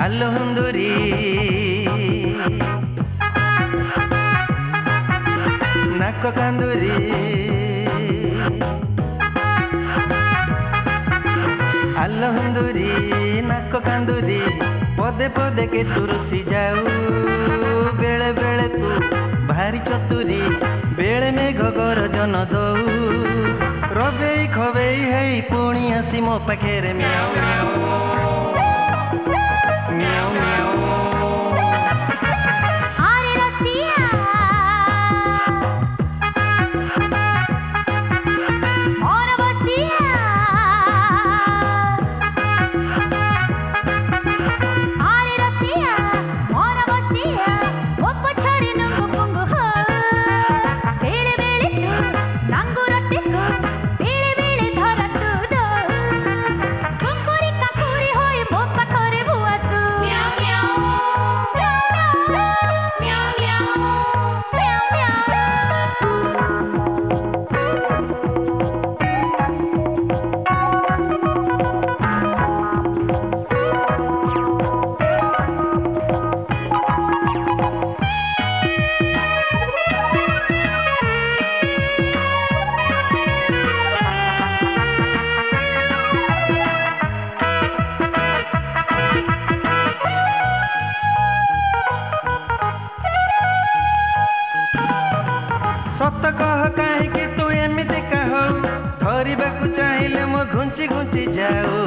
ଆଲୋ ହୁନ୍ଦୁରି ନାକ କାନ୍ଦୁରି ଆଲୋ ହୁନ୍ଦୁରି ନାକ କାନ୍ଦୁରି ପଦେ ପଦେ କେ ତୁରୁସି ଯାଉ ବେଳେ ବେଳେ ତୁ ଭାରି ଚତୁରୀ ବେଳେ ମେଘ ଗରଜନ ଦଉ ରବେଇ ଖବେଇ ହେଇ ପୁଣି ଆସି ମୋ ପାଖରେ ମିଆଉ ମିଆଉ ମିଆଉ ଆରେ ରସିଆ ମୋର ବସିଆ ଆରେ ରସିଆ ମୋର ବସିଆ ମୋ ପଛରେ ନୁଙ୍ଗୁ ପୁଙ୍ଗୁ ହୋ ବେଳେ ବେଳେ ତୁ ନାଙ୍ଗୁର ଟେକୁ ବେଳେ ବେଳେ ଧରା ତୁ ଦୋ କୁକୁରି କାକୁରି ହୋଇ ମୋ ପାଖରେ ଭୁଆ ତୁ ମିଆଉ ମିଆଉ ମିଆଉ ମିଆଉ ସତ କହ କାହିଁକି ତୁ ଏମିତି କହୁ ଧରିବାକୁ ଚାହିଁଲେ ମୁଁ ଘୁଞ୍ଚି ଘୁଞ୍ଚି ଯାଉ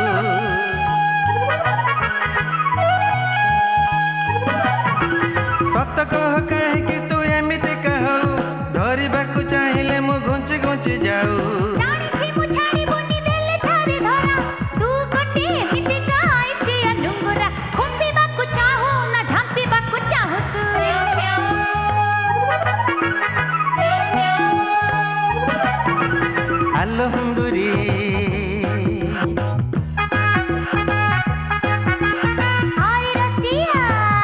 ସତ କହ କାହିଁକି ତୁ ଏମିତି କହୁ ଧରିବାକୁ ଚାହିଁଲେ ମୁଁ ଘୁଞ୍ଚି ଘୁଞ୍ଚି ଯାଉ ଜାଣିଛି ମୁଁ ଛାଡ଼ିବୁନି ଦେଲେ ଥରେ ଧରା ତୁ ଗୋଟେ ଏମିତିକା ଆଇସିଆ ଡୁଙ୍ଗୁରା ଖୁମ୍ବିବାକୁ ଚାହୁଁ ନା ଝାମ୍ପିବାକୁ ଚାହୁଁ ତୁ ଆଲୋ ହୁନ୍ଦୁରି ଆରେ ରସିଆ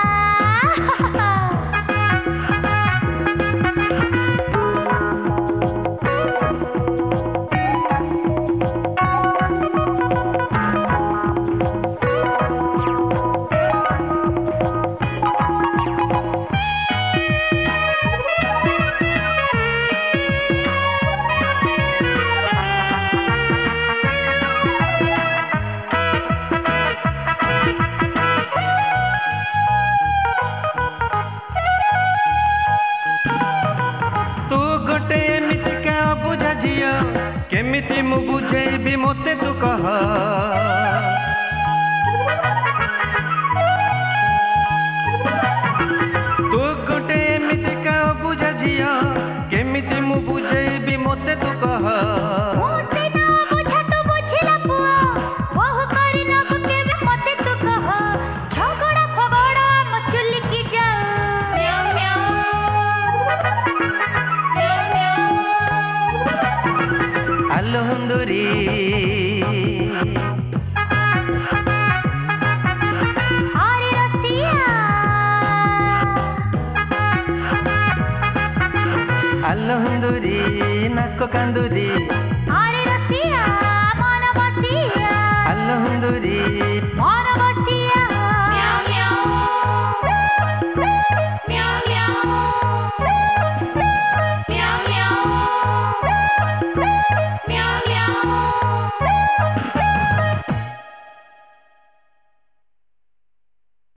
ତୁ ଗୋଟେ ଏମିତିକା ଅବୁଝା ଝିଅ କେମିତି ମୁଁ ବୁଝେଇବି ମୋତେ ତୁ କହ ତୁ ଗୋଟେ ଏମିତିକା ଅବୁଝା ଝିଅ କେମିତି ମୁଁ ବୁଝେଇବି ମୋତେ ତୁ କହ ମୋତେ ନ ବୁଝା ତୁ ବୁଝିଲା ପୁଅ ବୋହୁ କରି ନବୁ କେବେ ମୋତେ ତୁ କହ ଝଗଡ଼ା ଫଗଡ଼ା ଆମ ଚୁଲିକି ଯାଉ ଆଲୋ ହୁନ୍ଦୁରି ଆରେ ରସିଆ ଆଲୋ ହୁନ୍ଦୁରି ନାକ କାନ୍ଦୁରି